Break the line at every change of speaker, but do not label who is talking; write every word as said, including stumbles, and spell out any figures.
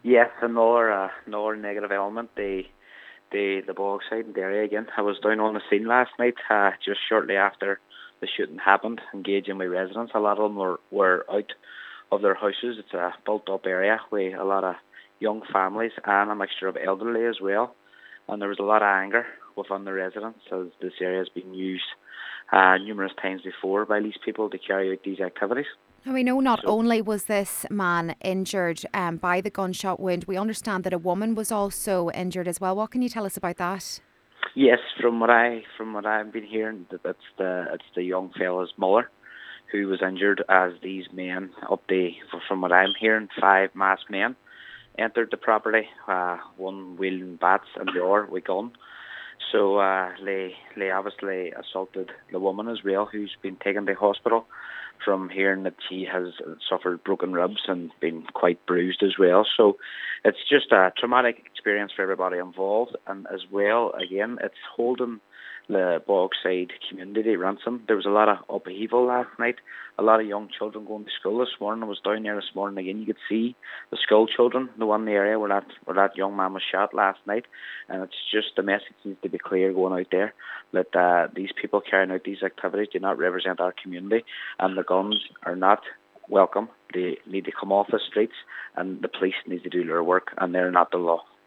Yes, another uh, another negative element. The the the Bogside and Derry again. I was down on the scene last night, uh, just shortly after the shooting happened, engaging with residents. A lot of them were, were out of their houses. It's a built up area with a lot of young families and a mixture of elderly as well. And there was a lot of anger within the residents as this area has been used uh, numerous times before by these people to carry out these activities.
Now, we know not
So
only was this man injured um, by the gunshot wound, we understand that a woman was also injured as well. What can you tell us about that?
yes, from what I from what I've been hearing, that it's the it's the young fella's mother who was injured as these men up the from what I'm hearing, five masked men entered the property, uh, one wielding bats and the other with gun. So uh, they they obviously assaulted the woman as well, who's been taken to hospital. From hearing that she has suffered broken ribs and been quite bruised as well. So it's just a traumatic experience for everybody involved, and as well, again, it's holding the Bogside community to ransom. There was a lot of upheaval last night. A lot of young children going to school this morning. I was down there this morning again. You could see the school children, the one in the area where that where that young man was shot last night, and it's just the message needs to be clear going out there that uh, these people carrying out these activities do not represent our community, and the guns are not welcome. They need to come off the streets, and the police need to do their work, and they're not the law.